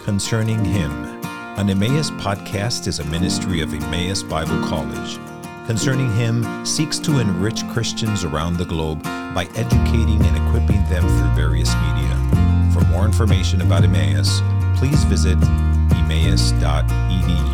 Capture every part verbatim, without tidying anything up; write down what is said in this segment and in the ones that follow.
Concerning Him. An Emmaus podcast is a ministry of Emmaus Bible College. Concerning Him seeks to enrich Christians around the globe by educating and equipping them through various media. For more information about Emmaus, please visit emmaus dot e d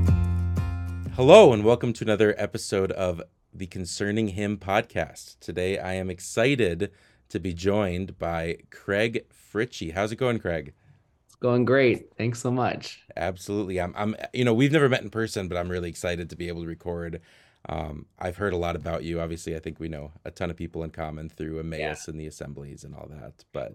u. Hello, and welcome to another episode of the Concerning Him podcast. Today, I am excited to be joined by Craig Fritchie. How's it going, Craig? It's going great. Thanks so much. Absolutely. I'm, I'm, you know, we've never met in person, but I'm really excited to be able to record. Um, I've heard a lot about you. Obviously, I think we know a ton of people in common through Emmaus yeah. and the assemblies and all that. But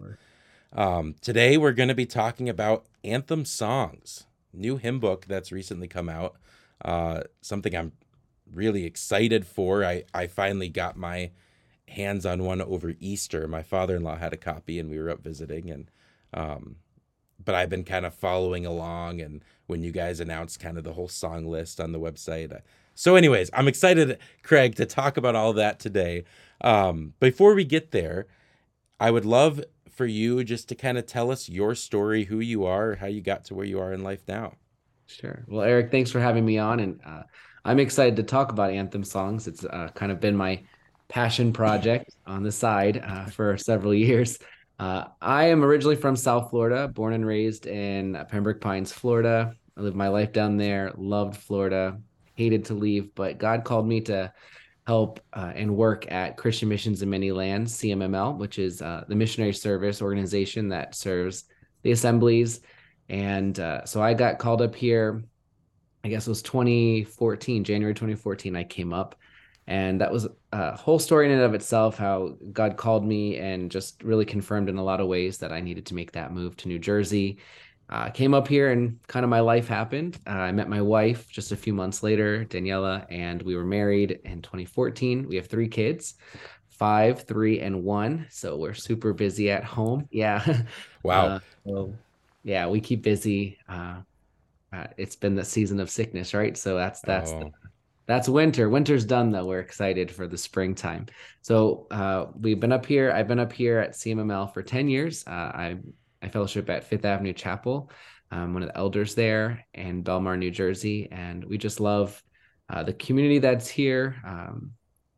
um, today we're going to be talking about Anthem Songs, new hymn book that's recently come out. Uh, something I'm really excited for. I, I finally got my hands on one over Easter. My father-in-law had a copy and we were up visiting, and um, but I've been kind of following along, and when you guys announced kind of the whole song list on the website. Uh, so anyways, I'm excited, Craig, to talk about all that today. Um, before we get there, I would love for you just to kind of tell us your story, who you are, how you got to where you are in life now. Sure. Well, Eric, thanks for having me on, and uh, I'm excited to talk about Anthem Songs. It's uh, kind of been my passion project on the side uh, for several years. Uh, I am originally from South Florida, born and raised in Pembroke Pines, Florida. I lived my life down there, loved Florida, hated to leave, but God called me to help uh, and work at Christian Missions in Many Lands, C M M L, which is uh, the missionary service organization that serves the assemblies. And uh, so I got called up here, I guess it was twenty fourteen, January twenty fourteen, I came up. And that was a whole story in and of itself, how God called me and just really confirmed in a lot of ways that I needed to make that move to New Jersey. I uh, came up here and kind of my life happened. Uh, I met my wife just a few months later, Daniela, and we were married in twenty fourteen. We have three kids, five, three, and one. So we're super busy at home. Yeah. Wow. Uh, so yeah, we keep busy. Uh, uh, it's been the season of sickness, right? So that's, that's, oh. the, That's winter. Winter's done, though. We're excited for the springtime. So uh, we've been up here. I've been up here at C M M L for ten years. Uh, I, I fellowship at Fifth Avenue Chapel. I'm one of the elders there in Belmar, New Jersey. And we just love uh, the community that's here. Um,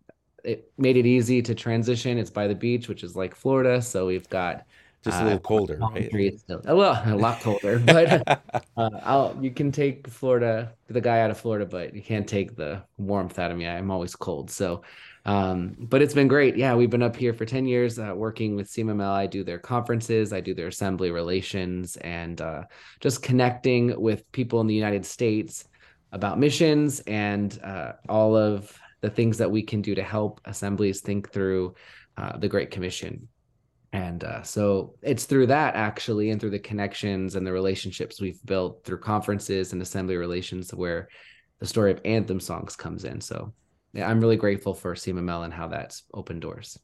it made it easy to transition. It's by the beach, which is like Florida. So we've got just a little uh, colder, right? Still, well, a lot colder, but uh, I'll, you can take Florida, the guy out of Florida, but you can't take the warmth out of me. I'm always cold. So, um, but it's been great. Yeah, we've been up here for ten years uh, working with C M M L. I do their conferences, I do their assembly relations, and uh, just connecting with people in the United States about missions and uh, all of the things that we can do to help assemblies think through uh, the Great Commission. And uh, so it's through that, actually, and through the connections and the relationships we've built through conferences and assembly relations where the story of Anthem Songs comes in. So yeah, I'm really grateful for C M M L and how that's opened doors.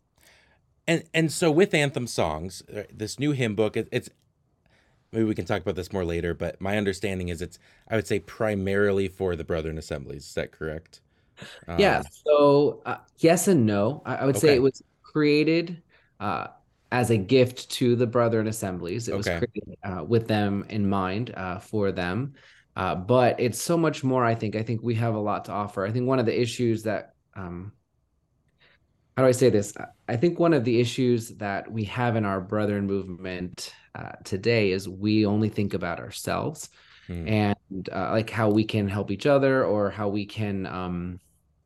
And and so with Anthem Songs, this new hymn book, it, it's, maybe we can talk about this more later, but my understanding is it's, I would say, primarily for the Brethren Assemblies. Is that correct? Um, yeah. So uh, yes and no. I, I would okay. say it was created uh, as a gift to the Brethren Assemblies. It was okay. created uh, with them in mind uh, for them. Uh, but it's so much more, I think. I think we have a lot to offer. I think one of the issues that, um, how do I say this? I think one of the issues that we have in our Brethren movement uh, today is we only think about ourselves hmm. and uh, like how we can help each other, or how we can, um,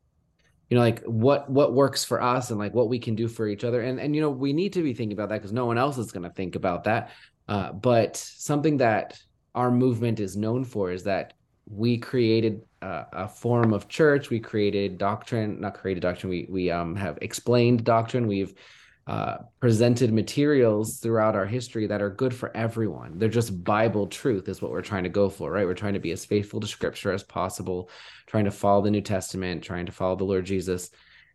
you know, like what, what works for us and like what we can do for each other. And, and, you know, we need to be thinking about that because no one else is going to think about that. Uh, but something that our movement is known for is that we created uh, a form of church. We created doctrine, not created doctrine. We, we um, have explained doctrine. We've uh, presented materials throughout our history that are good for everyone. They're just Bible truth is what we're trying to go for, right? We're trying to be as faithful to Scripture as possible, trying to follow the New Testament, trying to follow the Lord Jesus.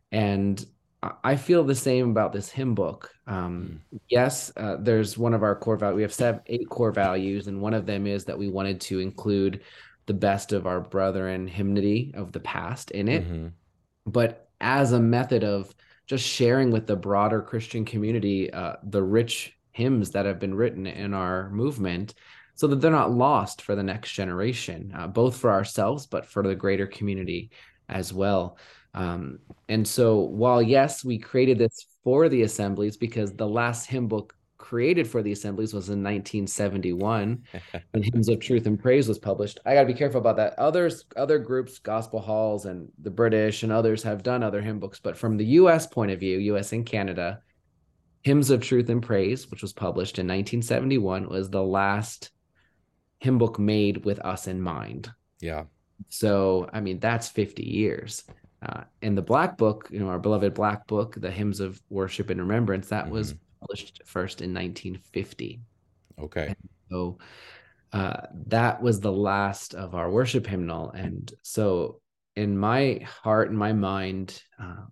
And I feel the same about this hymn book. Um, mm. Yes, uh, there's one of our core values. We have seven, eight core values, and one of them is that we wanted to include the best of our brethren hymnody of the past in it. Mm-hmm. But as a method of just sharing with the broader Christian community uh, the rich hymns that have been written in our movement, so that they're not lost for the next generation, uh, both for ourselves, but for the greater community as well. Um, and so while, yes, we created this for the assemblies because the last hymn book created for the assemblies was in nineteen seventy-one when Hymns of Truth and Praise was published. I got to be careful about that. Others, other groups, Gospel Halls and the British and others have done other hymn books, but from the U S point of view, U S and Canada, Hymns of Truth and Praise, which was published in nineteen seventy-one, was the last hymn book made with us in mind. Yeah. So, I mean, that's fifty years. Uh, and the Black Book, you know, our beloved Black Book, the Hymns of Worship and Remembrance, that mm-hmm. was published first in nineteen fifty. Okay. And so uh, that was the last of our worship hymnal. And so in my heart and my mind, uh,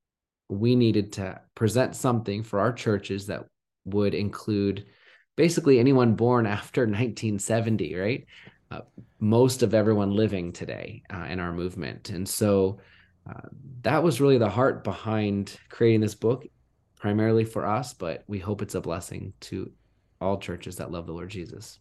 we needed to present something for our churches that would include basically anyone born after nineteen seventy, right? Uh, most of everyone living today uh, in our movement. And so uh, that was really the heart behind creating this book, primarily for us, but we hope it's a blessing to all churches that love the Lord Jesus.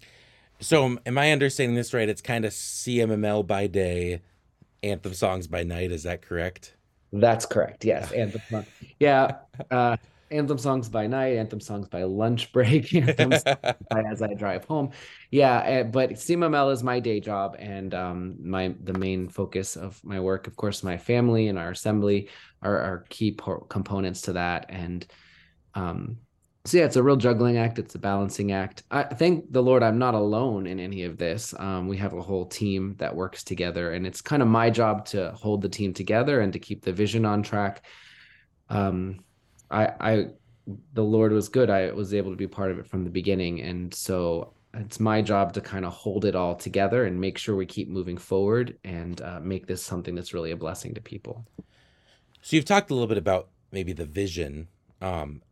So am I understanding this right? It's kind of C M M L by day, anthem songs by night. Is that correct? That's correct. Yes. Anthem song. Yeah. Uh, anthem songs by night, anthem songs by lunch break, anthem songs by as I drive home. Yeah. But C M M L is my day job, and um, my the main focus of my work. Of course, my family and our assembly are, are key po- components to that. And um, so, yeah, it's a real juggling act. It's a balancing act. I thank the Lord I'm not alone in any of this. Um, we have a whole team that works together, and it's kind of my job to hold the team together and to keep the vision on track. Um, I, I, the Lord was good. I was able to be part of it from the beginning. And so it's my job to kind of hold it all together and make sure we keep moving forward and uh, make this something that's really a blessing to people. So you've talked a little bit about maybe the vision. Um,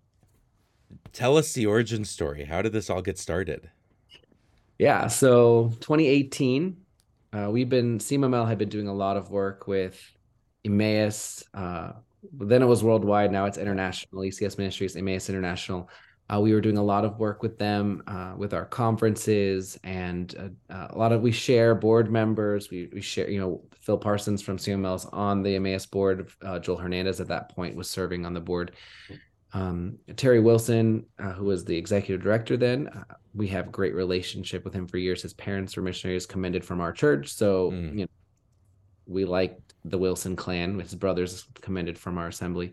Tell us the origin story. How did this all get started? Yeah, so twenty eighteen, uh, we've been, C M M L had been doing a lot of work with Emmaus. Uh, then it was worldwide. Now it's international. E C S Ministries, Emmaus International. Uh, we were doing a lot of work with them, uh, with our conferences, and uh, a lot of, we share board members. We we share, you know, Phil Parsons from C M M L is on the Emmaus board. Uh, Joel Hernandez at that point was serving on the board. Um, Terry Wilson, uh, who was the executive director then, uh, we have a great relationship with him for years. His parents were missionaries commended from our church. So, mm. you know, we liked the Wilson clan. His brothers commended from our assembly.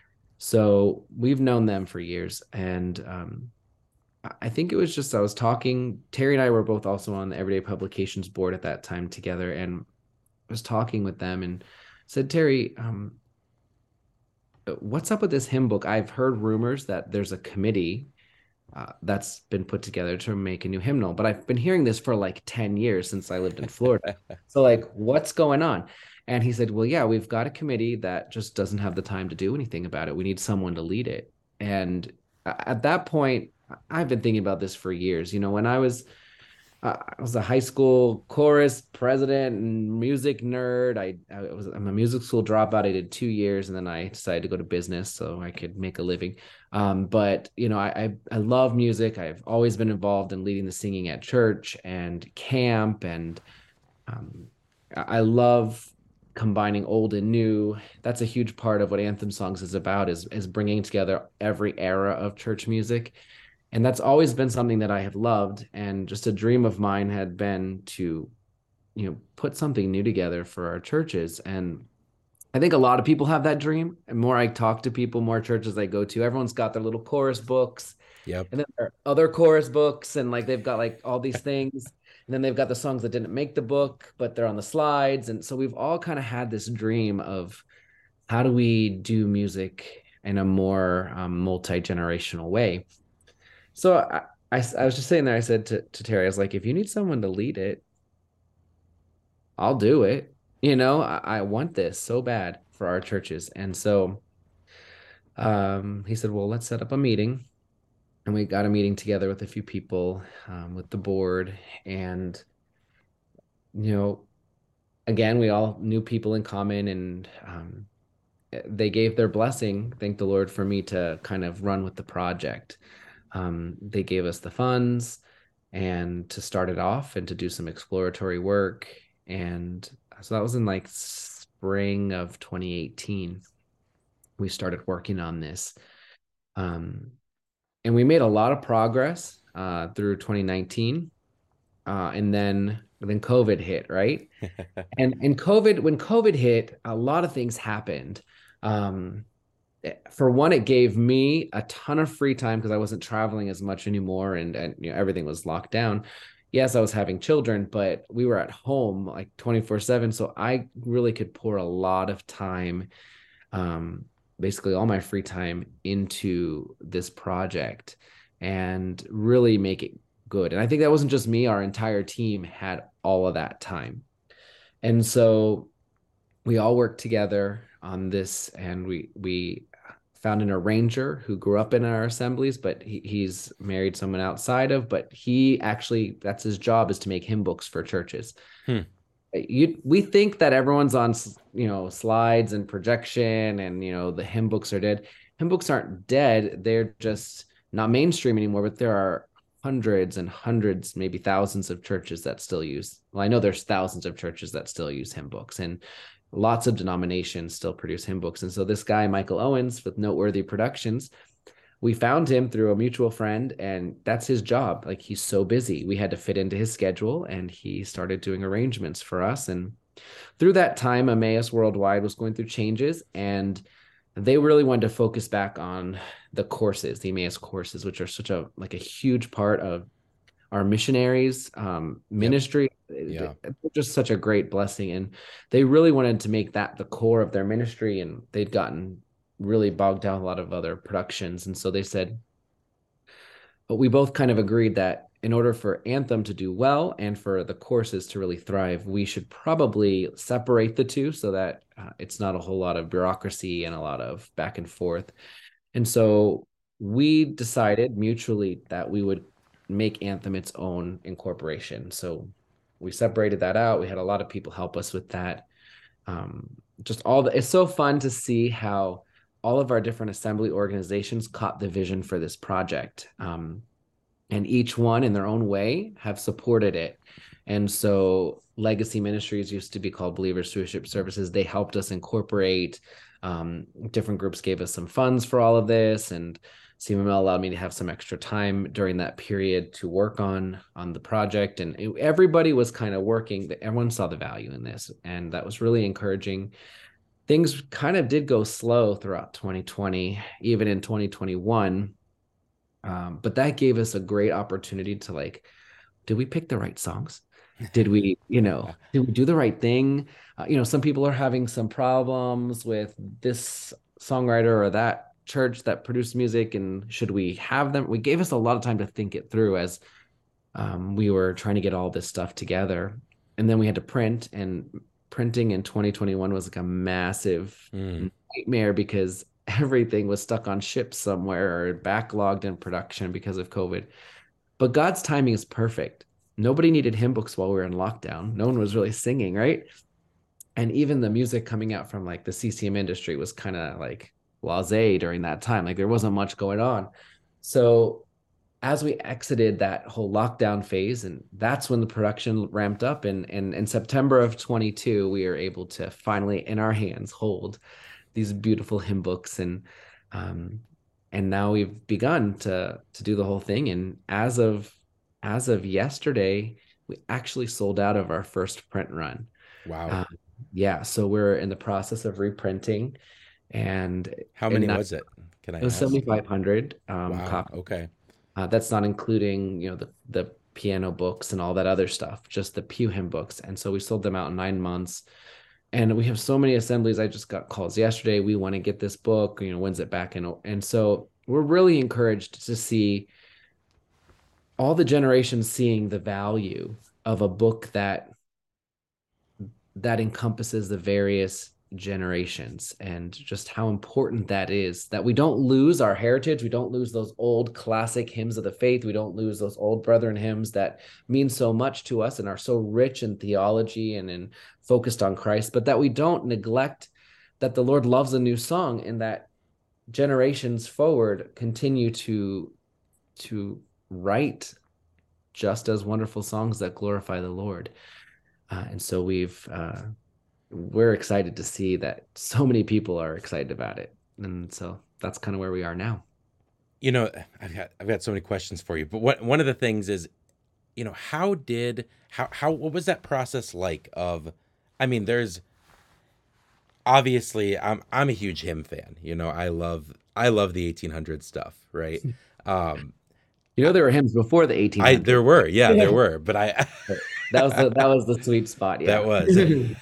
So we've known them for years. And um, I think it was just, I was talking, Terry and I were both also on the Everyday Publications board at that time together. And I was talking with them and said, Terry, um, what's up with this hymn book? I've heard rumors that there's a committee uh, that's been put together to make a new hymnal, but I've been hearing this for like ten years since I lived in Florida. So like, what's going on? And he said, well, yeah, we've got a committee that just doesn't have the time to do anything about it. We need someone to lead it. And at that point, I've been thinking about this for years. You know, when I was Uh, I was a high school chorus president and music nerd. I, I was I'm a music school dropout. I did two years, and then I decided to go to business so I could make a living. Um, but you know, I, I I love music. I've always been involved in leading the singing at church and camp, and um, I love combining old and new. That's a huge part of what Anthem Songs is about, is is bringing together every era of church music. And that's always been something that I have loved. And just a dream of mine had been to, you know, put something new together for our churches. And I think a lot of people have that dream. And more I talk to people, more churches I go to, everyone's got their little chorus books. Yep. And then there are other chorus books, and like they've got like all these things. And then they've got the songs that didn't make the book, but they're on the slides. And so we've all kind of had this dream of how do we do music in a more um, multi-generational way. So I, I, I was just saying there, I said to, to Terry, I was like, if you need someone to lead it, I'll do it. You know, I, I want this so bad for our churches. And so um, he said, well, let's set up a meeting. And we got a meeting together with a few people, um, with the board. And, you know, again, we all knew people in common, and um, they gave their blessing, thank the Lord, for me to kind of run with the project. Um, they gave us the funds, and to start it off and to do some exploratory work. And so that was in like spring of twenty eighteen. We started working on this. Um, and we made a lot of progress uh, through twenty nineteen. Uh, and then then COVID hit, right? And and COVID, when COVID hit, a lot of things happened. Um, for one, it gave me a ton of free time because I wasn't traveling as much anymore, and and you know everything was locked down. Yes, I was having children, but we were at home like twenty-four seven, so I really could pour a lot of time, um, basically all my free time into this project and really make it good. And I think that wasn't just me, our entire team had all of that time. And so we all worked together on this, and we we found an arranger who grew up in our assemblies, but he, he's married someone outside of, but he actually, that's his job, is to make hymn books for churches. Hmm. You, we think that everyone's on, you know, slides and projection, and, you know, the hymn books are dead. Hymn books aren't dead. They're just not mainstream anymore, but there are hundreds and hundreds, maybe thousands of churches that still use, well, I know there's thousands of churches that still use hymn books, and lots of denominations still produce hymn books. And so this guy, Michael Owens with Noteworthy Productions, we found him through a mutual friend, and that's his job. Like, he's so busy. We had to fit into his schedule, and he started doing arrangements for us. And through that time, Emmaus Worldwide was going through changes, and they really wanted to focus back on the courses, the Emmaus courses, which are such a, like a huge part of our missionaries um, ministry. Yep. Yeah. Just such a great blessing. And they really wanted to make that the core of their ministry. And they'd gotten really bogged down a lot of other productions. And so they said, but we both kind of agreed that in order for Anthem to do well and for the courses to really thrive, we should probably separate the two so that uh, it's not a whole lot of bureaucracy and a lot of back and forth. And so we decided mutually that we would make Anthem its own incorporation. So we separated that out. We had a lot of people help us with that. Um, just all the, it's so fun to see how all of our different assembly organizations caught the vision for this project. Um, and each one in their own way have supported it. And so Legacy Ministries used to be called Believers Stewardship Services. They helped us incorporate. Um, different groups gave us some funds for all of this, and C M M L allowed me to have some extra time during that period to work on on the project. And it, everybody was kind of working. Everyone saw the value in this, and that was really encouraging. Things kind of did go slow throughout twenty twenty, even in twenty twenty-one. Um, but that gave us a great opportunity to, like, did we pick the right songs? Did we, you know, did we do the right thing? Uh, you know, some people are having some problems with this songwriter or that church that produced music, and should we have them? We gave us a lot of time to think it through as um, we were trying to get all this stuff together. And then we had to print, and printing in twenty twenty-one was like a massive mm. nightmare because everything was stuck on ships somewhere or backlogged in production because of COVID. But God's timing is perfect. Nobody needed hymn books while we were in lockdown. No one was really singing, right? And even the music coming out from like the C C M industry was kind of like blasé during that time. Like, there wasn't much going on. So as we exited that whole lockdown phase, and that's when the production ramped up, and, and in September of twenty-two, we were able to finally in our hands hold these beautiful hymn books. And um, and now we've begun to to do the whole thing. And as of as of yesterday, we actually sold out of our first print run. Wow. Uh, yeah. So we're in the process of reprinting. And how many and that, was it? Can I? It was seventy-five hundred. Um, wow. copies. Okay. Uh, that's not including, you know, the the piano books and all that other stuff, just the pew hymn books. And so we sold them out in nine months. And we have so many assemblies. I just got calls yesterday. We want to get this book, you know, when's it back in? And so we're really encouraged to see all the generations seeing the value of a book that that encompasses the various generations, and just how important that is, that we don't lose our heritage. We don't lose those old classic hymns of the faith. We don't lose those old brethren hymns that mean so much to us and are so rich in theology and in focused on Christ, but that we don't neglect that the Lord loves a new song, and that generations forward continue to to write just as wonderful songs that glorify the Lord. Uh, and so we've uh, we're excited to see that so many people are excited about it. And so that's kind of where we are now. You know, I've got I've got so many questions for you, but what one of the things is, you know, how did how how what was that process like of, I mean, there's obviously I'm I'm a huge hymn fan. You know, I love I love the eighteen hundreds stuff, right? Um You know, there were hymns before the I there eighteen hundreds. were, yeah, there were, but I That was the that was the sweet spot, that yeah. was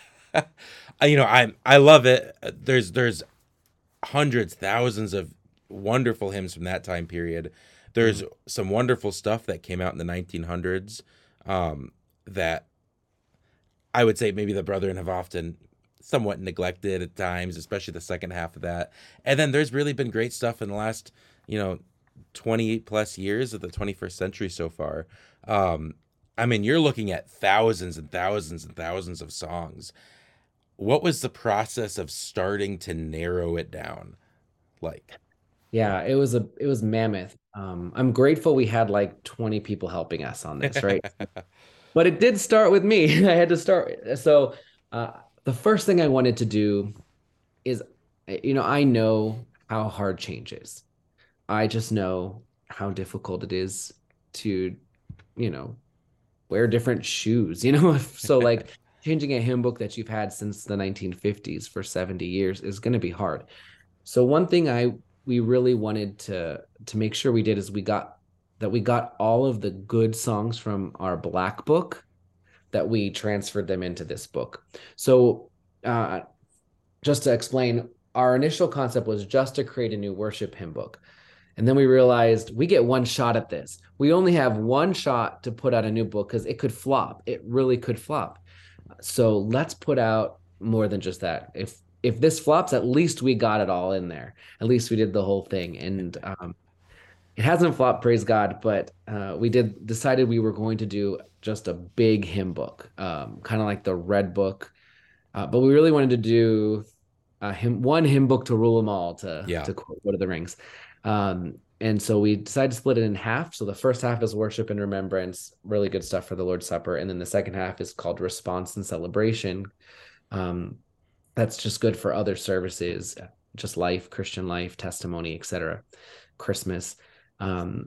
I- you know, I I love it. There's there's hundreds, thousands of wonderful hymns from that time period. There's Mhm. some wonderful stuff that came out in the nineteen hundreds, um, that I would say maybe the brethren have often somewhat neglected at times, especially the second half of that. And then there's really been great stuff in the last, you know, twenty plus years of the twenty-first century so far. Um, I mean, you're looking at thousands and thousands and thousands of songs. What was the process of starting to narrow it down like? Yeah, it was a it was mammoth. Um, I'm grateful we had like twenty people helping us on this, right? But it did start with me. I had to start. So uh, the first thing I wanted to do is, you know, I know how hard change is. I just know how difficult it is to, you know, wear different shoes, you know? So like changing a hymn book that you've had since the nineteen fifties for seventy years is going to be hard. So one thing I we really wanted to to make sure we did is we got that we got all of the good songs from our black book, that we transferred them into this book. So uh, just to explain, our initial concept was just to create a new worship hymn book. And then we realized we get one shot at this. We only have one shot to put out a new book because it could flop. It really could flop. So let's put out more than just that. If if this flops, at least we got it all in there. At least we did the whole thing. And um, it hasn't flopped, praise God, but uh, we did decided we were going to do just a big hymn book, um, kind of like the Red Book. Uh, but we really wanted to do a hymn, one hymn book to rule them all, to, Yeah. to quote Lord of the Rings. Um, and so we decided to split it in half. So the first half is worship and remembrance, really good stuff for the Lord's Supper. And then the second half is called response and celebration. Um, that's just good for other services, just life, Christian life, testimony, et cetera, Christmas. Um,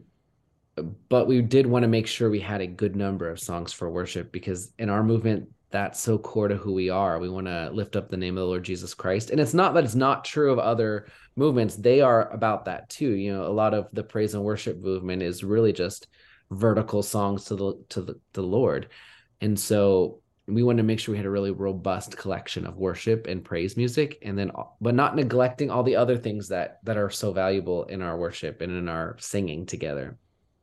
but we did want to make sure we had a good number of songs for worship, because in our movement, that's so core to who we are. We want to lift up the name of the Lord Jesus Christ. And it's not that it's not true of other movements. They are about that too. You know, a lot of the praise and worship movement is really just vertical songs to the to the, the Lord. And so we wanted to make sure we had a really robust collection of worship and praise music, and then but not neglecting all the other things that that are so valuable in our worship and in our singing together.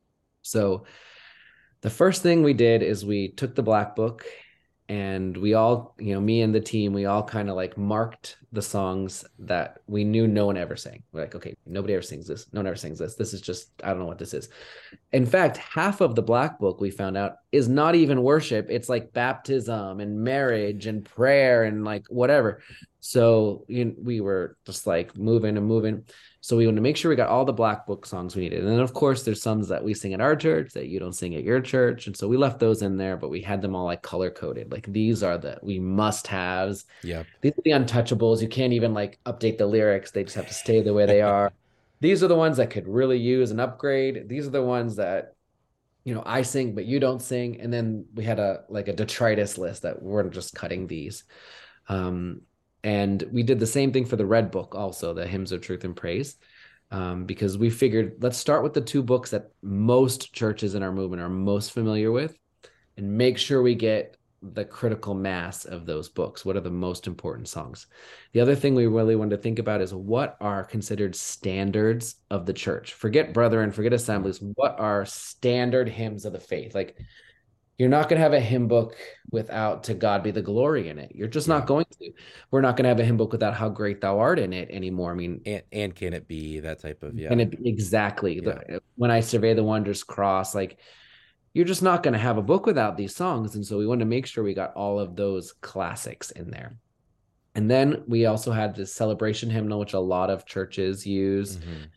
So the first thing we did is we took the black book, and we all, you know, me and the team, we all kind of like marked the songs that we knew no one ever sang. We're like, okay, nobody ever sings this. No one ever sings this. This is just, I don't know what this is. In fact, half of the black book, we found out, is not even worship. It's like baptism and marriage and prayer and like whatever. So you know, we were just like moving and moving. So we wanted to make sure we got all the black book songs we needed. And then of course there's some that we sing at our church that you don't sing at your church. And so we left those in there, but we had them all like color coded. Like these are the, we must haves. Yeah. These are the untouchables. You can't even like update the lyrics. They just have to stay the way they are. These are the ones that could really use an upgrade. These are the ones that, you know, I sing, but you don't sing. And then we had a, like a detritus list that we're just cutting these. Um, And we did the same thing for the Red Book also, the Hymns of Truth and Praise, um, because we figured let's start with the two books that most churches in our movement are most familiar with and make sure we get the critical mass of those books. What are the most important songs? The other thing we really wanted to think about is what are considered standards of the church. Forget brethren, forget assemblies. What are standard hymns of the faith? Like, you're not going to have a hymn book without "To God Be the Glory" in it. You're just Yeah. not going to. We're not going to have a hymn book without "How Great Thou Art" in it anymore. I mean, And and can it be that type of, yeah. and it exactly Yeah. the, when I survey the wondrous cross, like you're just not going to have a book without these songs. And so we wanted to make sure we got all of those classics in there. And then we also had this celebration hymnal, which a lot of churches use. Mhm.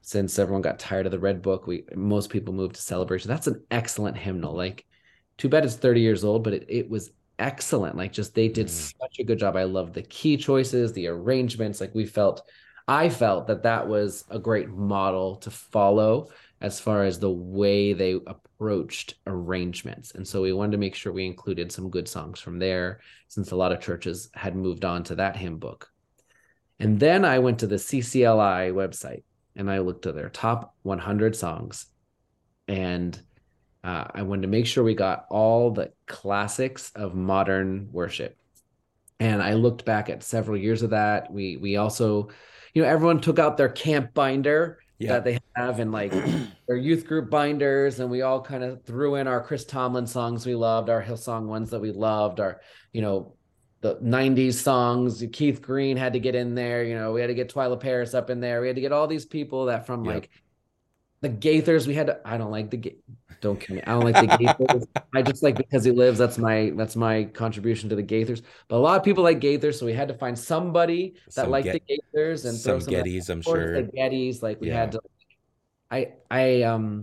since everyone got tired of the Red Book, we most people moved to Celebration. That's an excellent hymnal. Like, too bad it's thirty years old, but it, it was excellent. Like, just they did Mm. such a good job. I loved the key choices, the arrangements. Like, we felt, I felt that that was a great model to follow as far as the way they approached arrangements. And so we wanted to make sure we included some good songs from there, since a lot of churches had moved on to that hymn book. And then I went to the C C L I website and I looked at their top one hundred songs. And uh, I wanted to make sure we got all the classics of modern worship. And I looked back at several years of that. We we also, you know, everyone took out their camp binder Yeah. that they have and like their youth group binders, and we all kind of threw in our Chris Tomlin songs we loved, our Hillsong ones that we loved, our, you know, the nineties songs. Keith Green had to get in there. You know, we had to get Twyla Paris up in there. We had to get all these people that from Yep. like the Gaithers. We had to, I don't like the Ga- don't kill me. I don't like the Gaithers. I just like Because He Lives. That's my that's my contribution to the Gaithers. But a lot of people like Gaithers, so we had to find somebody that Some liked get the Gaithers and throw some some of that Gettys, I'm towards sure. the Gettys. Like we Yeah. had to. I I um.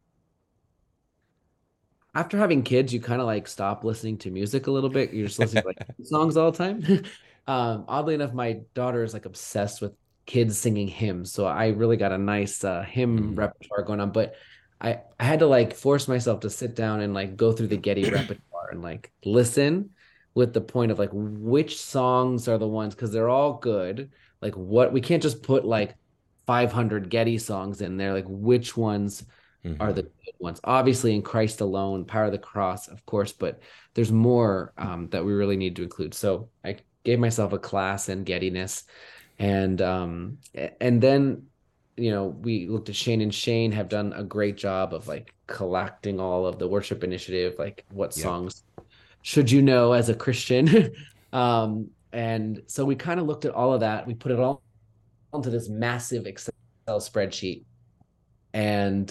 After having kids, you kind of like stop listening to music a little bit. You're just listening to like songs all the time. um, oddly enough, my daughter is like obsessed with kids singing hymns, so I really got a nice uh, hymn Mm. repertoire going on. But I I had to like force myself to sit down and like go through the Getty repertoire and like listen with the point of like which songs are the ones, because they're all good. Like, what we can't just put like five hundred Getty songs in there. Like, which ones are the Mhm. good ones? Obviously, In Christ Alone, Power of the Cross, of course, but there's more um, that we really need to include. So I gave myself a class in Gettyness, and um, and then, you know, we looked at Shane, and Shane have done a great job of like collecting all of the worship initiative, like what Yep. songs should you know as a Christian. um, and so we kind of looked at all of that. We put it all onto this massive Excel spreadsheet, and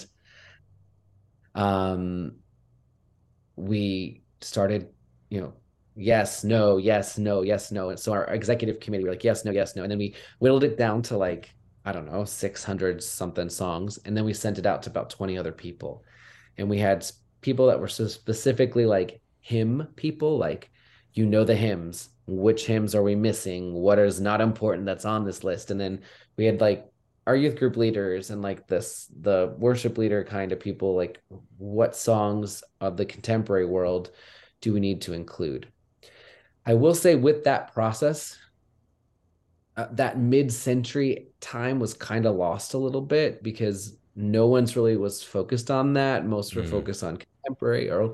um, we started, you know, yes, no, yes, no, yes, no. And so our executive committee were like, yes, no, yes, no. And then we whittled it down to like, I don't know, six hundred something songs. And then we sent it out to about twenty other people. And we had people that were so specifically like hymn people, like, you know, the hymns, which hymns are we missing? What is not important that's on this list? And then we had like our youth group leaders and like this, the worship leader kind of people, like, what songs of the contemporary world do we need to include? I will say with that process, uh, that mid-century time was kind of lost a little bit because no one's really was focused on that. Most were Mm. focused on contemporary. Or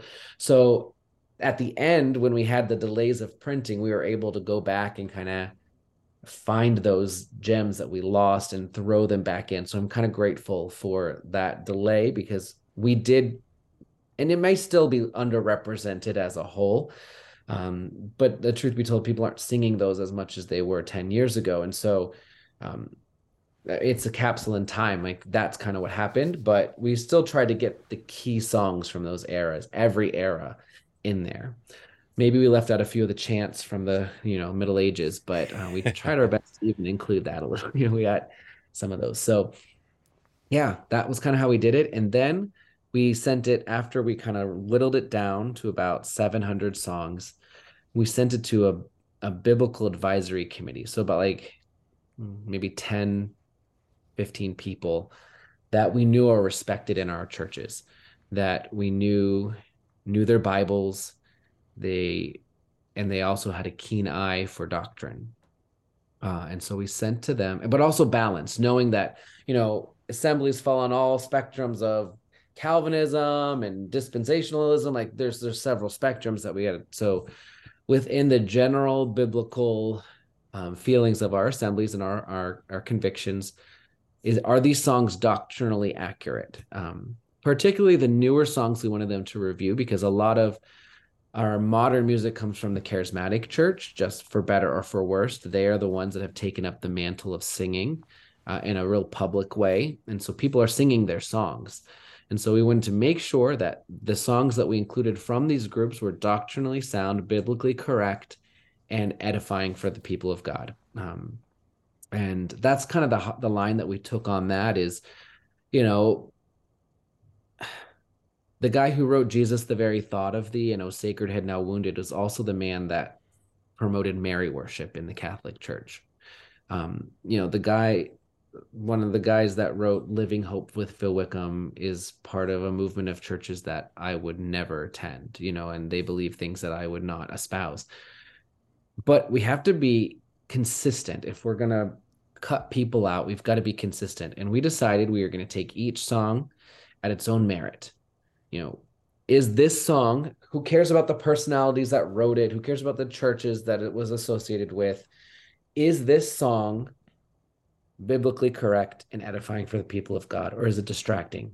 so at the end, when we had the delays of printing, we were able to go back and kind of find those gems that we lost and throw them back in. So I'm kind of grateful for that delay, because we did, and it may still be underrepresented as a whole. Um, but the truth be told, people aren't singing those as much as they were ten years ago. And so um, it's a capsule in time. Like, that's kind of what happened, but we still try to get the key songs from those eras, every era in there. Maybe we left out a few of the chants from the, you know, Middle Ages, but uh, we tried our best to even include that a little. You know, we got some of those. So yeah, that was kind of how we did it. And then we sent it, after we kind of whittled it down to about seven hundred songs, we sent it to a, a biblical advisory committee. So about like maybe ten, fifteen people that we knew are respected in our churches, that we knew knew their Bibles. They and they also had a keen eye for doctrine. Uh, and so we sent to them, but also balanced, knowing that, you know, assemblies fall on all spectrums of Calvinism and dispensationalism. Like, there's there's several spectrums that we had. So within the general biblical um, feelings of our assemblies and our our, our convictions, is are these songs doctrinally accurate? Um, particularly the newer songs we wanted them to review, because a lot of our modern music comes from the charismatic church, just for better or for worse. They are the ones that have taken up the mantle of singing uh, in a real public way. And so people are singing their songs. And so we wanted to make sure that the songs that we included from these groups were doctrinally sound, biblically correct, and edifying for the people of God. Um, and that's kind of the, the line that we took on that is, you know, the guy who wrote Jesus, the very thought of thee, and O sacred head now wounded, was also the man that promoted Mary worship in the Catholic Church. Um, you know, the guy, one of the guys that wrote Living Hope with Phil Wickham is part of a movement of churches that I would never attend, you know, and they believe things that I would not espouse. But we have to be consistent. If we're going to cut people out, we've got to be consistent. And we decided we are going to take each song at its own merit. You know, is this song, who cares about the personalities that wrote it? Who cares about the churches that it was associated with? Is this song biblically correct and edifying for the people of God, or is it distracting?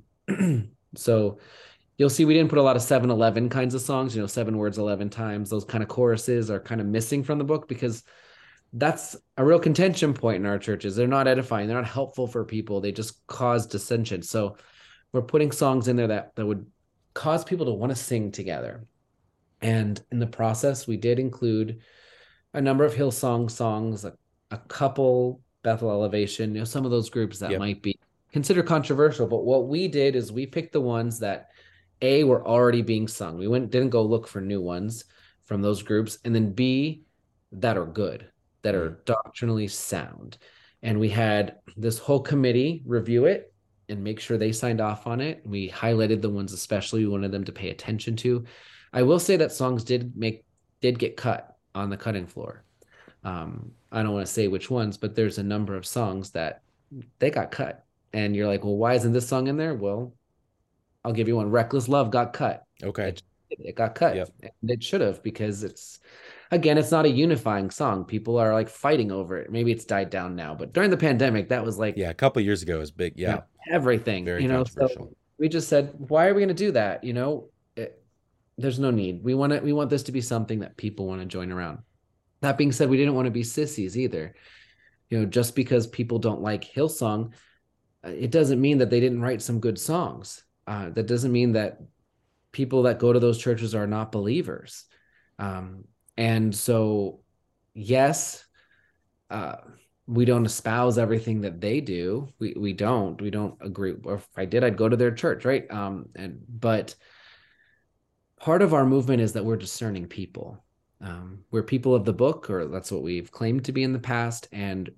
So you'll see we didn't put a lot of seven eleven kinds of songs, you know, seven words eleven times. Those kind of choruses are kind of missing from the book because that's a real contention point in our churches. They're not edifying, they're not helpful for people. They just cause dissension. So we're putting songs in there that, that would cause people to want to sing together. And in the process, we did include a number of Hillsong songs, a, a couple Bethel Elevation, you know, some of those groups that yep. might be considered controversial. But what we did is we picked the ones that A, were already being sung. We went didn't go look for new ones from those groups. And then B, that are good, that are mm. doctrinally sound. And we had this whole committee review it and make sure they signed off on it. We highlighted the ones especially we wanted them to pay attention to. I will say that songs did make did get cut on the cutting floor. Um, I don't want to say which ones, but there's a number of songs that they got cut. And you're like, well, why isn't this song in there? Well, I'll give you one. Reckless Love got cut. Okay. It, it got cut. Yep. And it should have, because it's, again, it's not a unifying song. People are like fighting over it. Maybe it's died down now, but during the pandemic, that was like, yeah, a couple of years ago it was big. Yeah. You know, everything, Very you know, controversial. So we just said, why are we going to do that? You know, it, there's no need. We want it. We want this to be something that people want to join around. That being said, we didn't want to be sissies either. You know, just because people don't like Hillsong, it doesn't mean that they didn't write some good songs. Uh, that doesn't mean that people that go to those churches are not believers. Um, and so, yes, uh, we don't espouse everything that they do. We we don't. We don't agree. Or if I did, I'd go to their church, right? Um, and but part of our movement is that we're discerning people. Um, we're people of the book, or that's what we've claimed to be in the past. And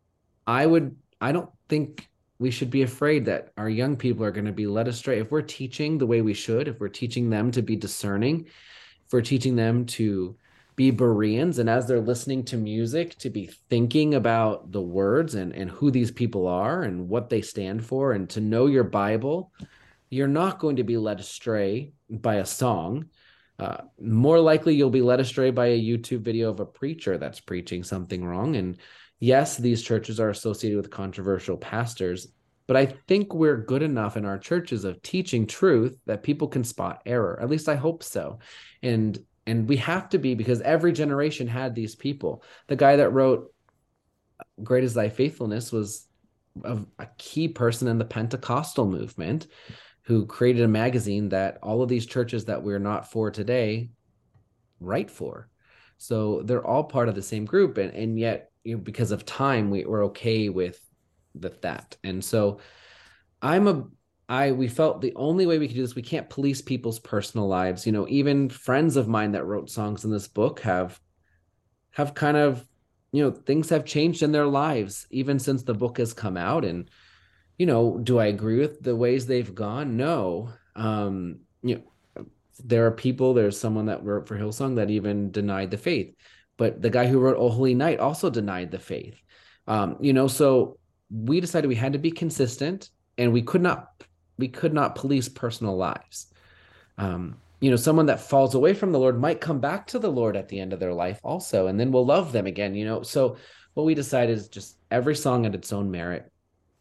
I would, I don't think we should be afraid that our young people are going to be led astray. If we're teaching the way we should, if we're teaching them to be discerning, if we're teaching them to be Bereans, and as they're listening to music, to be thinking about the words and, and who these people are and what they stand for, and to know your Bible, you're not going to be led astray by a song. Uh, more likely you'll be led astray by a YouTube video of a preacher that's preaching something wrong. And yes, these churches are associated with controversial pastors, but I think we're good enough in our churches of teaching truth that people can spot error. At least I hope so. And and we have to be, because every generation had these people. The guy that wrote Great Is Thy Faithfulness was a, a key person in the Pentecostal movement, who created a magazine that all of these churches that we're not for today write for. So they're all part of the same group. And, and yet, you know, because of time, we, we're okay with, with that. And so I'm a, I, we felt the only way we could do this, we can't police people's personal lives. You know, even friends of mine that wrote songs in this book have, have kind of, you know, things have changed in their lives, even since the book has come out. And, you know, do I agree with the ways they've gone? No. Um, you know, there are people, there's someone that wrote for Hillsong that even denied the faith, but the guy who wrote Oh Holy Night also denied the faith. Um, you know, so we decided we had to be consistent, and we could not, we could not police personal lives. Um, you know, someone that falls away from the Lord might come back to the Lord at the end of their life also, and then we'll love them again, you know? So what we decided is just every song at its own merit.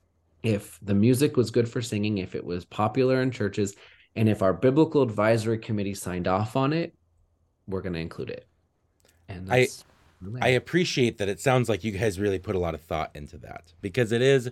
If the music was good for singing, if it was popular in churches, and if our biblical advisory committee signed off on it, we're going to include it. And I, that's really I appreciate that. It sounds like you guys really put a lot of thought into that, because it is,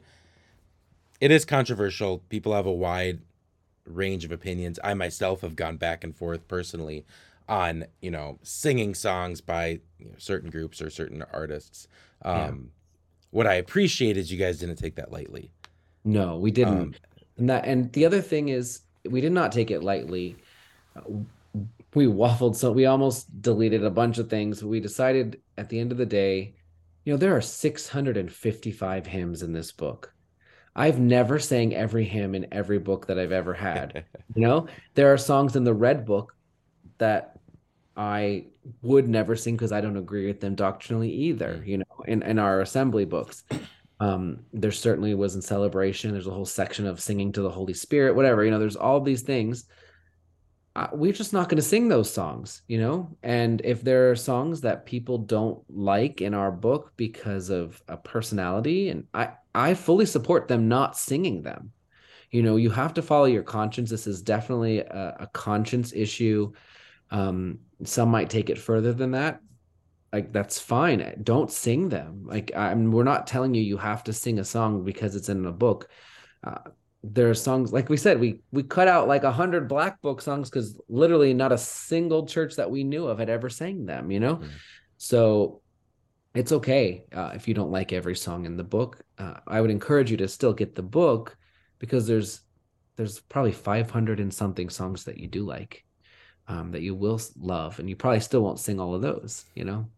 it is controversial. People have a wide range of opinions. I myself have gone back and forth personally on, you know, singing songs by, you know, certain groups or certain artists. Um, yeah. What I appreciate is you guys didn't take that lightly. No, we didn't. Um, And that, and the other thing is, we did not take it lightly. Uh, We waffled, so we almost deleted a bunch of things. We decided at the end of the day, you know, there are six hundred fifty-five hymns in this book. I've never sang every hymn in every book that I've ever had. You know, there are songs in the Red Book that I would never sing because I don't agree with them doctrinally either, Mm. you know, in, in our assembly books. Um, there certainly was in celebration. There's a whole section of singing to the Holy Spirit, whatever, you know, there's all these things. Uh, we're just not going to sing those songs, you know? And if there are songs that people don't like in our book because of a personality, and I, I fully support them not singing them. You know, you have to follow your conscience. This is definitely a, a conscience issue. Um, some might take it further than that. Like, that's fine. Don't sing them. Like, I'm, we're not telling you you have to sing a song because it's in a book. Uh, there are songs, like we said, we we cut out like a hundred Black Book songs because literally not a single church that we knew of had ever sang them, you know? Mm. So it's okay uh, if you don't like every song in the book. Uh, I would encourage you to still get the book because there's there's probably five hundred and something songs that you do like, um, that you will love, and you probably still won't sing all of those, you know?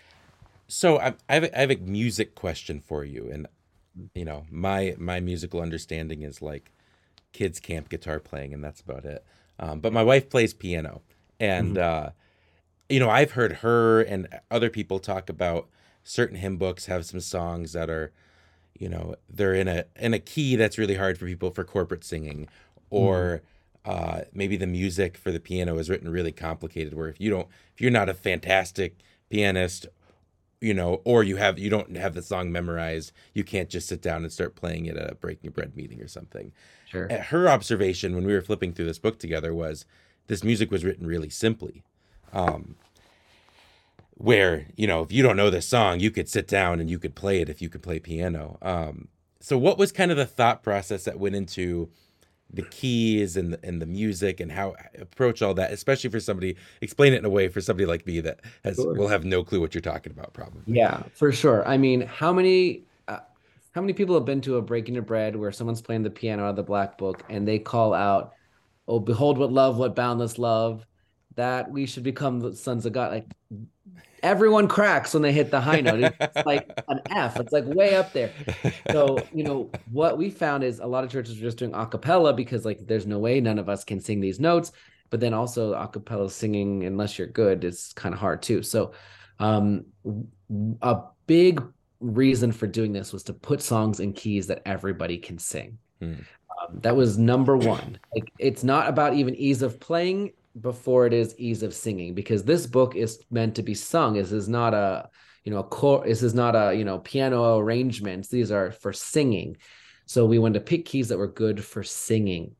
So I, I have a, I have a music question for you, and you know my my musical understanding is like kids camp guitar playing, and that's about it. Um, but my wife plays piano, and Mhm. uh, you know I've heard her and other people talk about certain hymn books have some songs that are, you know, they're in a in a key that's really hard for people for corporate singing, Mhm. or uh, maybe the music for the piano is written really complicated. Where if you don't, if you're not a fantastic pianist, you know, or you have you don't have the song memorized, you can't just sit down and start playing it at a breaking bread meeting or something. Sure. Uh, Her observation when we were flipping through this book together was this music was written really simply. Um, where, you know, if you don't know this song, you could sit down and you could play it if you could play piano. Um, so what was kind of the thought process that went into the keys and the, and the music and how approach all that, especially for somebody, explain it in a way for somebody like me that has Sure. will have no clue what you're talking about probably. Yeah, for sure. I mean, how many uh, how many people have been to a Breaking of Bread where someone's playing the piano out of the Black Book and they call out, "Oh, behold what love, what boundless love, that we should become the sons of God." Like, everyone cracks when they hit the high note. It's like an F. It's like way up there. So, you know, what we found is a lot of churches are just doing a cappella because, like, there's no way none of us can sing these notes. But then also a cappella singing, unless you're good, is kind of hard too. So, um, a big reason for doing this was to put songs in keys that everybody can sing. Hmm. Um, that was number one. Like, it's not about even ease of playing before it is ease of singing, because this book is meant to be sung. This is not a, you know, a core. This is not a, you know, piano arrangements. These are for singing. So we wanted to pick keys that were good for singing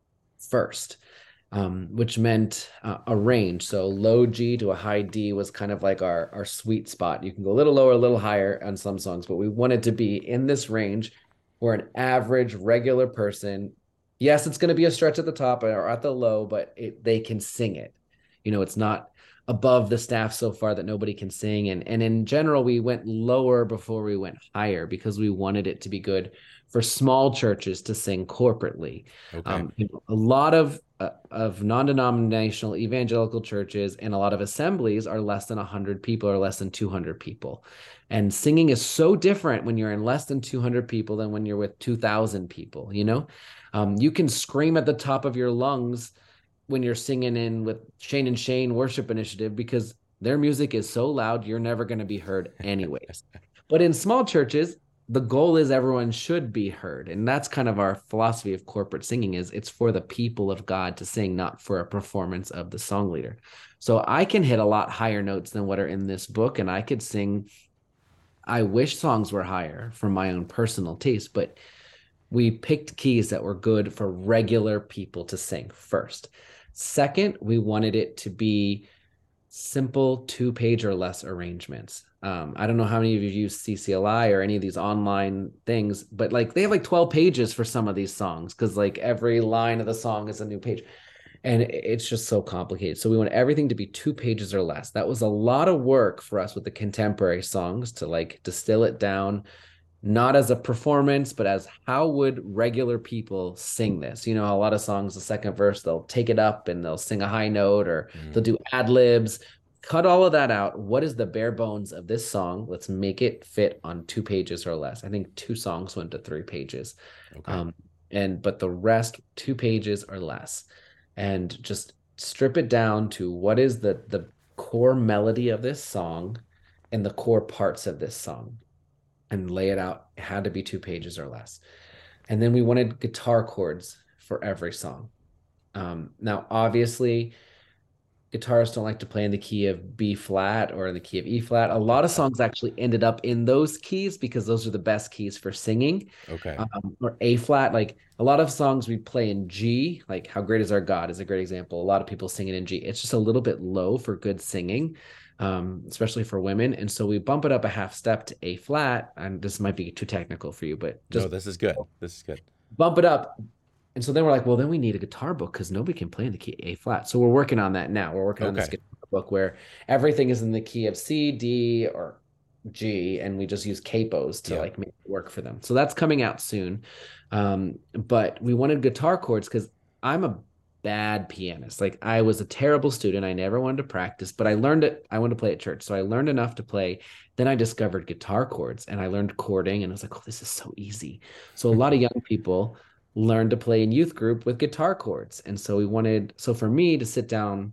first, um, which meant uh, a range. So low G to a high D was kind of like our our sweet spot. You can go a little lower, a little higher on some songs, but we wanted to be in this range where an average regular person, yes, it's going to be a stretch at the top or at the low, but it, they can sing it. You know, it's not above the staff so far that nobody can sing. And, and in general, we went lower before we went higher because we wanted it to be good for small churches to sing corporately. Okay. Um, you know, a lot of uh, of non-denominational evangelical churches and a lot of assemblies are less than one hundred people or less than two hundred people. And singing is so different when you're in less than two hundred people than when you're with two thousand people, you know? Um, you can scream at the top of your lungs when you're singing in with Shane and Shane Worship Initiative because their music is so loud, you're never going to be heard anyways. But in small churches, the goal is everyone should be heard. And that's kind of our philosophy of corporate singing is it's for the people of God to sing, not for a performance of the song leader. So I can hit a lot higher notes than what are in this book, and I could sing, I wish songs were higher for my own personal taste, but we picked keys that were good for regular people to sing first. Second, we wanted it to be simple two page or less arrangements. Um, I don't know how many of you use C C L I or any of these online things, but like they have like twelve pages for some of these songs because like every line of the song is a new page. And it's just so complicated. So we want everything to be two pages or less. That was a lot of work for us with the contemporary songs to like distill it down, not as a performance, but as how would regular people sing this? You know, a lot of songs, the second verse, they'll take it up and they'll sing a high note, or Mm. they'll do ad libs. Cut all of that out. What is the bare bones of this song? Let's make it fit on two pages or less. I think two songs went to three pages. Okay. Um, and but the rest, two pages or less. And just strip it down to what is the the core melody of this song and the core parts of this song, and lay it out. It had to be two pages or less. And then we wanted guitar chords for every song. Um, now, obviously, guitarists don't like to play in the key of B flat or in the key of E flat. A lot of songs actually ended up in those keys because those are the best keys for singing. Okay. Um, or A flat. Like a lot of songs we play in G, like How Great Is Our God is a great example. A lot of people sing it in G. It's just a little bit low for good singing, um, especially for women. And so we bump it up a half step to A flat. And this might be too technical for you, but just No, this is good. This is good. bump it up. And so then we're like, well, then we need a guitar book because nobody can play in the key A flat. So we're working on that now. We're working on this Okay. guitar book where everything is in the key of C, D, or G, and we just use capos to Yeah. like make it work for them. So that's coming out soon. Um, but we wanted guitar chords because I'm a bad pianist. Like I was a terrible student. I never wanted to practice, but I learned it. I wanted to play at church. So I learned enough to play. Then I discovered guitar chords and I learned chording, and I was like, oh, this is so easy. So a lot of young people learn to play in youth group with guitar chords. And so we wanted, so for me to sit down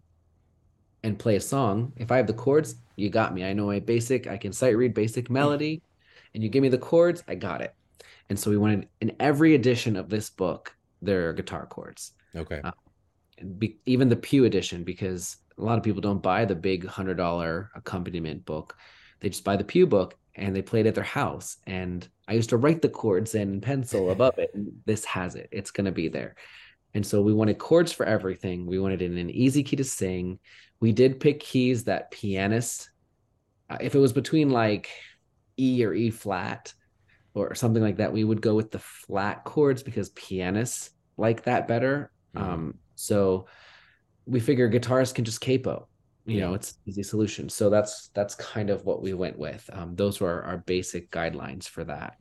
and play a song, if I have the chords, you got me. I know my basic, I can sight read basic melody, and you give me the chords, I got it. And so we wanted in every edition of this book, there are guitar chords. Okay. Uh, and be, even the Pew edition, because a lot of people don't buy the big one hundred dollars accompaniment book. They just buy the Pew book and they play it at their house. And I used to write the chords in pencil above it. And this has it. It's going to be there. And so we wanted chords for everything. We wanted it in an easy key to sing. We did pick keys that pianists, uh, if it was between like E or E flat or something like that, we would go with the flat chords because pianists like that better. Mhm. Um, so we figure guitarists can just capo. You Yeah. know, it's an easy solution. So that's that's kind of what we went with. Um, those were our basic guidelines for that.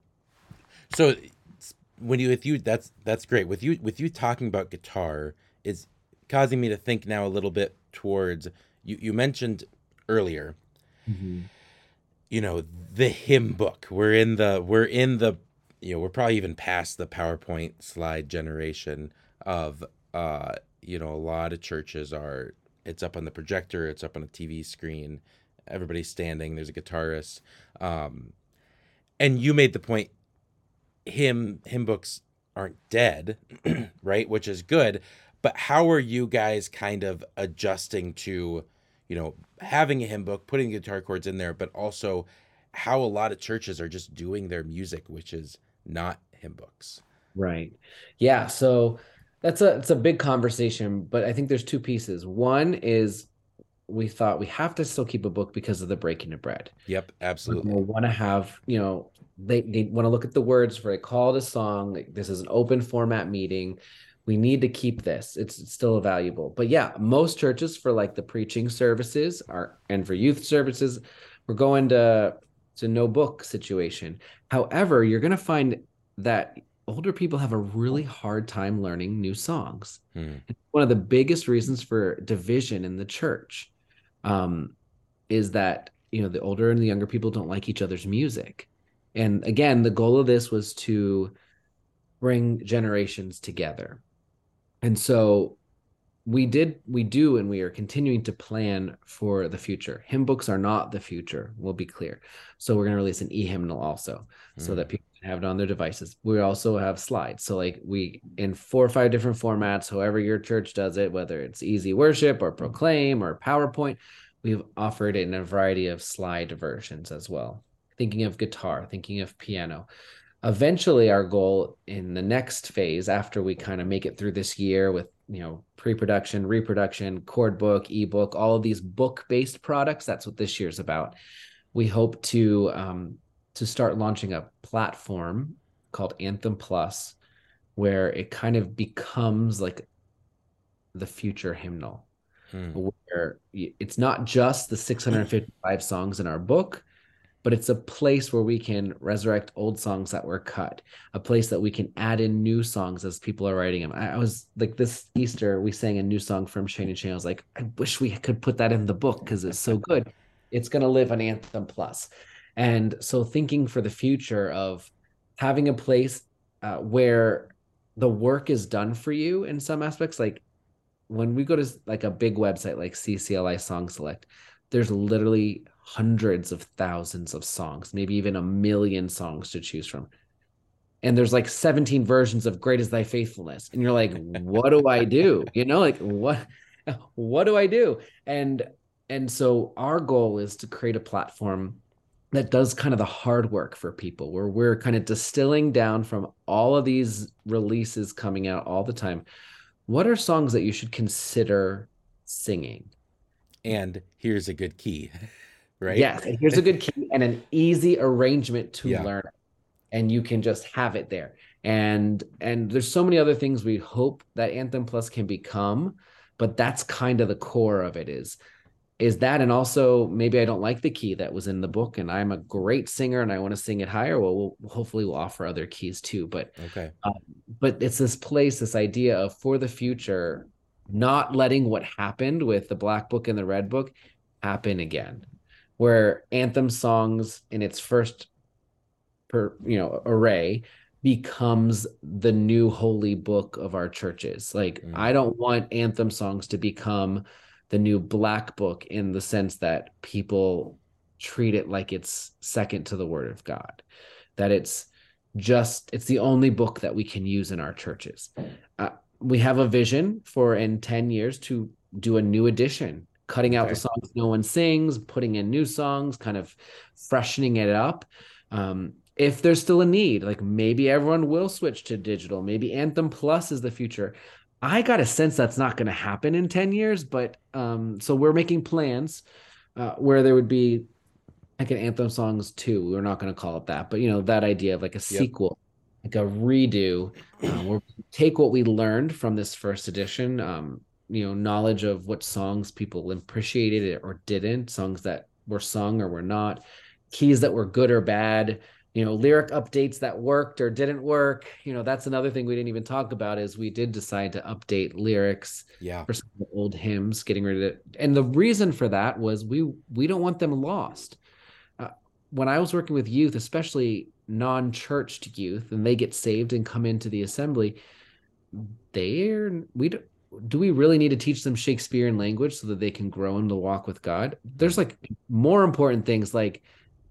So when you with you that's that's great. With you with you talking about guitar is causing me to think now a little bit towards you you mentioned earlier, you know, the hymn book. We're in the we're in the you know, we're probably even past the PowerPoint slide generation of uh, you know, a lot of churches are it's up on the projector, it's up on a T V screen, everybody's standing, there's a guitarist. Um, and you made the point hymn hymn books aren't dead, right? Which is good. But how are you guys kind of adjusting to, you know, having a hymn book, putting guitar chords in there, but also how a lot of churches are just doing their music, which is not hymn books? Right. Yeah. So that's a it's a big conversation, but I think there's two pieces. One is we thought we have to still keep a book because of the breaking of bread. Yep, absolutely. We want to have, you know, they, they want to look at the words for a call to song. Like, this is an open format meeting. We need to keep this. It's, it's still valuable. But yeah, most churches for like the preaching services are, and for youth services, we're going to to no book situation. However, you're going to find that older people have a really hard time learning new songs. Hmm. It's one of the biggest reasons for division in the church, um, is that, you know, the older and the younger people don't like each other's music. And again, the goal of this was to bring generations together. And so we did, we do, and we are continuing to plan for the future. Hymn books are not the future, we'll be clear. So we're going to release an e-hymnal also, so Mm. that people can have it on their devices. We also have slides. So like we, in four or five different formats, however your church does it, whether it's Easy Worship or Proclaim or PowerPoint, we've offered it in a variety of slide versions as well. Thinking of guitar, thinking of piano. Eventually, our goal in the next phase, after we kind of make it through this year with, you know, pre-production, reproduction, chord book, ebook, all of these book-based products, that's what this year's about. We hope to um, to start launching a platform called Anthem Plus, where it kind of becomes like the future hymnal, Hmm. where it's not just the six hundred fifty-five songs in our book, but it's a place where we can resurrect old songs that were cut, a place that we can add in new songs as people are writing them. I, I was like, this Easter, we sang a new song from Shane and Shane. I was like, I wish we could put that in the book because it's so good. It's going to live on Anthem Plus. And so thinking for the future of having a place uh, where the work is done for you in some aspects, like when we go to like a big website like C C L I Song Select, there's literally hundreds of thousands of songs, maybe even a million songs to choose from. And there's like seventeen versions of Great Is Thy Faithfulness. And you're like, what do I do? You know, like what, what do I do? And, and so our goal is to create a platform that does kind of the hard work for people, where we're kind of distilling down from all of these releases coming out all the time. What are songs that you should consider singing? And here's a good key, right? Yes, and here's a good key and an easy arrangement to Yeah. learn. And you can just have it there. And and there's so many other things we hope that Anthem Plus can become, but that's kind of the core of it is is that. And also maybe I don't like the key that was in the book and I'm a great singer and I want to sing it higher. Well, we'll hopefully we'll offer other keys too. But okay. Um, but it's this place, this idea of for the future, not letting what happened with the Black Book and the Red Book happen again, where Anthem songs in its first per you know array becomes the new holy book of our churches. Like mm. I don't want Anthem songs to become the new Black Book in the sense that people treat it like it's second to the Word of God, that it's just it's the only book that we can use in our churches. Uh, we have a vision for in ten years to do a new edition, cutting out okay. the songs no one sings, putting in new songs, kind of freshening it up. Um, if there's still a need, like maybe everyone will switch to digital, maybe Anthem Plus is the future. I got a sense that's not going to happen in ten years, but um, so we're making plans uh, where there would be like an Anthem Songs two. We're not going to call it that, but you know, that idea of like a yep. sequel, like a redo, uh, where we take what we learned from this first edition, um, you know, knowledge of what songs people appreciated it or didn't, songs that were sung or were not, keys that were good or bad, you know, lyric updates that worked or didn't work. You know, that's another thing we didn't even talk about is we did decide to update lyrics yeah. for some of the old hymns, getting rid of it. And the reason for that was we we don't want them lost. Uh, when I was working with youth, especially non-churched youth, and they get saved and come into the assembly, they're we don't do we really need to teach them Shakespearean language so that they can grow in the walk with God? There's like more important things like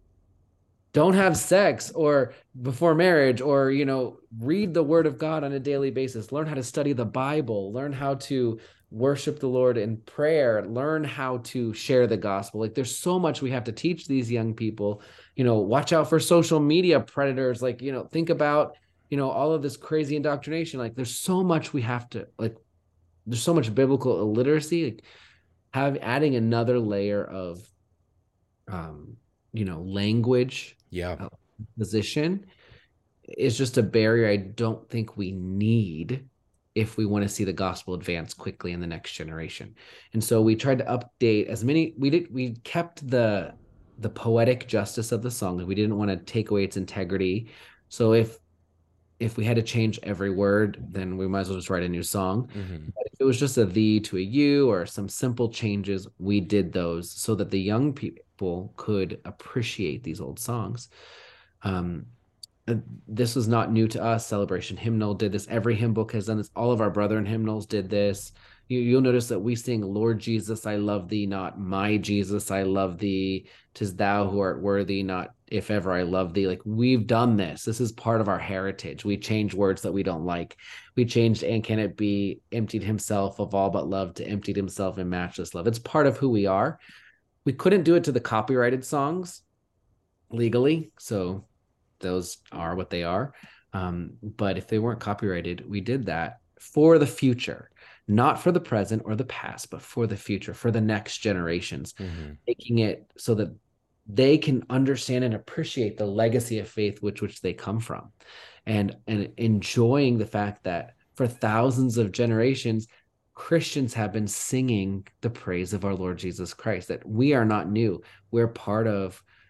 don't have sex or before marriage, or, you know, read the word of God on a daily basis, learn how to study the Bible, learn how to worship the Lord in prayer, learn how to share the gospel. Like there's so much we have to teach these young people, you know, watch out for social media predators. Like, you know, think about, you know, all of this crazy indoctrination. Like there's so much we have to like, there's so much biblical illiteracy, like have adding another layer of, um, you know, language, yeah, uh, position is just a barrier I don't think we need if we want to see the gospel advance quickly in the next generation. And so we tried to update as many, we did, we kept the, the poetic justice of the song. We didn't want to take away its integrity. So if, if we had to change every word, then we might as well just write a new song. Mm-hmm. But if it was just a thee to a you or some simple changes, we did those so that the young people could appreciate these old songs. Um, this was not new to us. Celebration Hymnal did this. Every hymn book has done this. All of our brethren hymnals did this. You, you'll notice that we sing, Lord Jesus, I love thee, not my Jesus, I love thee. 'Tis thou who art worthy, not if ever I love thee. Like we've done this. This is part of our heritage. We change words that we don't like. We changed, and can it be emptied himself of all but love to emptied himself in matchless love. It's part of who we are. We couldn't do it to the copyrighted songs legally. So those are what they are. Um, but if they weren't copyrighted, we did that for the future, not for the present or the past, but for the future, for the next generations, mm-hmm. making it so that they can understand and appreciate the legacy of faith which which they come from, and and enjoying the fact that for thousands of generations, Christians have been singing the praise of our Lord Jesus Christ, that we are not new. We're part of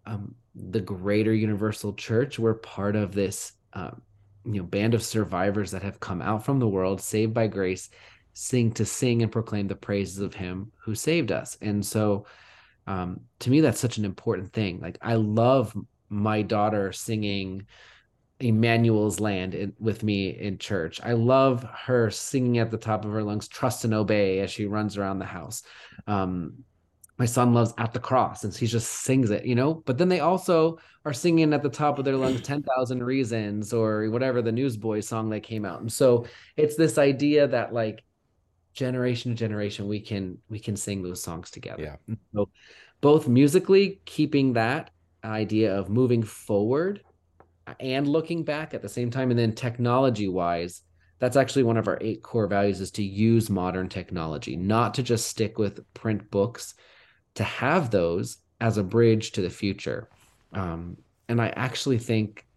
um, the greater universal church. We're part of this, um, you know, band of survivors that have come out from the world, saved by grace, sing to sing and proclaim the praises of him who saved us. And so um, to me, that's such an important thing. Like, I love my daughter singing Emmanuel's Land in, with me in church. I love her singing at the top of her lungs, Trust and Obey, as she runs around the house. Um, my son loves At the Cross, and he just sings it, you know, but then they also are singing at the top of their lungs ten thousand Reasons, or whatever the Newsboys song that came out. And so it's this idea that, like, generation to generation, we can we can sing those songs together. Yeah. So both musically, keeping that idea of moving forward and looking back at the same time, and then technology wise, that's actually one of our eight core values, is to use modern technology, not to just stick with print books, to have those as a bridge to the future. Um, and I actually think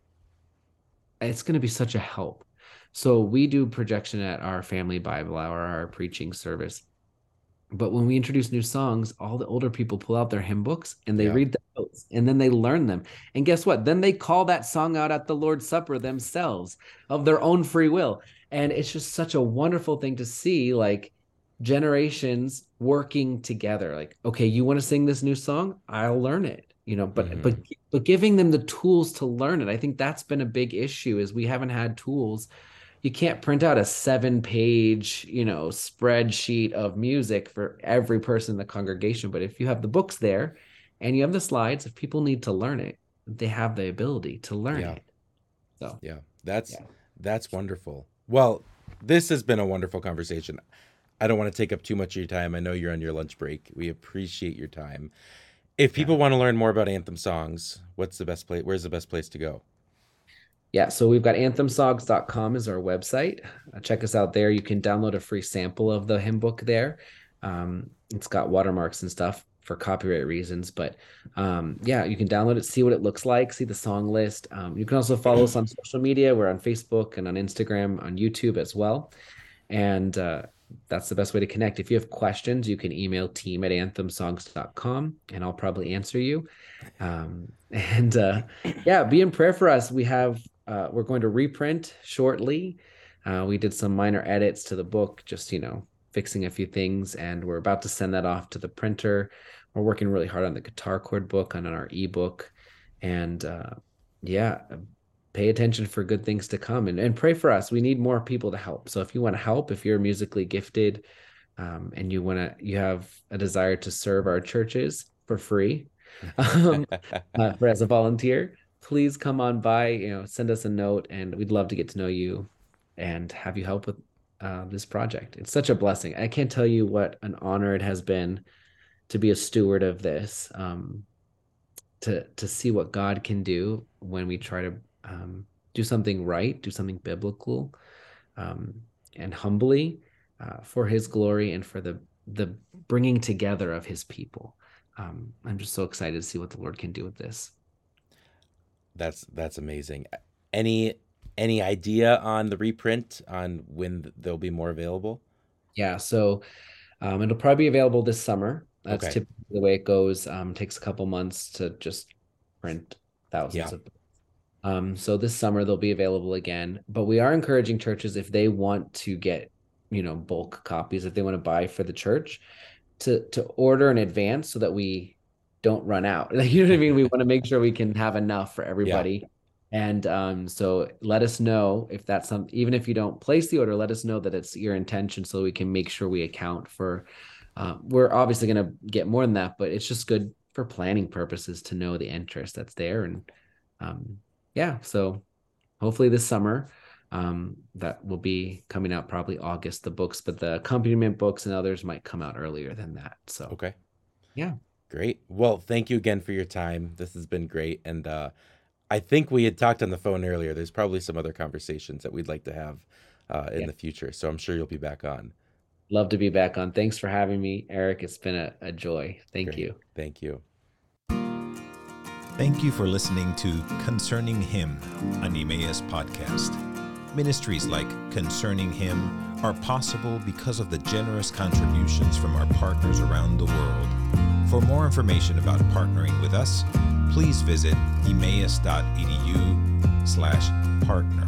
it's going to be such a help. So we do projection at our family Bible hour, our preaching service. But when we introduce new songs, all the older people pull out their hymn books and they Yeah. read the notes, and then they learn them. And guess what? Then they call that song out at the Lord's Supper themselves of their own free will. And it's just such a wonderful thing to see, like, generations working together. Like, okay, you want to sing this new song? I'll learn it. You know, but Mhm. but but giving them the tools to learn it. I think that's been a big issue, is we haven't had tools. You can't print out a seven page, you know, spreadsheet of music for every person in the congregation. But if you have the books there and you have the slides, if people need to learn it, they have the ability to learn Yeah. it. So Yeah, that's Yeah. that's wonderful. Well, this has been a wonderful conversation. I don't want to take up too much of your time. I know you're on your lunch break. We appreciate your time. If people want to learn more about Anthem songs, what's the best place? Where's the best place to go? Yeah, so we've got anthem songs dot com is our website. Uh, check us out there. You can download a free sample of the hymn book there. Um, it's got watermarks and stuff for copyright reasons, but um, yeah, you can download it, see what it looks like, see the song list. Um, you can also follow us on social media. We're on Facebook and on Instagram, on YouTube as well. And uh, that's the best way to connect. If you have questions, you can email team at anthem songs dot com, and I'll probably answer you. Um, and uh, yeah, be in prayer for us. We have Uh, we're going to reprint shortly. Uh, we did some minor edits to the book, just, you know, fixing a few things, and we're about to send that off to the printer. We're working really hard on the guitar chord book and on our ebook. And uh, yeah, pay attention for good things to come, and, and pray for us. We need more people to help. So if you want to help, if you're musically gifted um, and you want to, you have a desire to serve our churches for free um, uh, for as a volunteer, please come on by, you know, send us a note, and we'd love to get to know you and have you help with uh, this project. It's such a blessing. I can't tell you what an honor it has been to be a steward of this, um, to to see what God can do when we try to um, do something right, do something biblical, um, and humbly uh, for His glory and for the the bringing together of His people. Um, I'm just so excited to see what the Lord can do with this. That's that's amazing. Any any idea on the reprint, on when there'll be more available? Yeah, so um, it'll probably be available this summer. That's Okay. typically the way it goes. Um, takes a couple months to just print thousands Yeah. of books. Um, so this summer they'll be available again. But we are encouraging churches, if they want to get, you know, bulk copies, if they want to buy for the church, to to order in advance so that we don't run out. Like, you know what I mean? We want to make sure we can have enough for everybody. And um, so let us know if that's some, even if you don't place the order, let us know that it's your intention so we can make sure we account for, uh, we're obviously going to get more than that, but it's just good for planning purposes to know the interest that's there. And um, yeah, so hopefully this summer, um, that will be coming out probably August, the books, but the accompaniment books and others might come out earlier than that. So Okay. yeah. Great. Well, thank you again for your time. This has been great. And uh, I think we had talked on the phone earlier. There's probably some other conversations that we'd like to have uh, in Yeah. the future. So I'm sure you'll be back on. Love to be back on. Thanks for having me, Eric. It's been a, a joy. Thank Great. you. Thank you. Thank you for listening to Concerning Him, an Emmaus podcast. Ministries like Concerning Him are possible because of the generous contributions from our partners around the world. For more information about partnering with us, please visit emmaus dot e d u slash partner.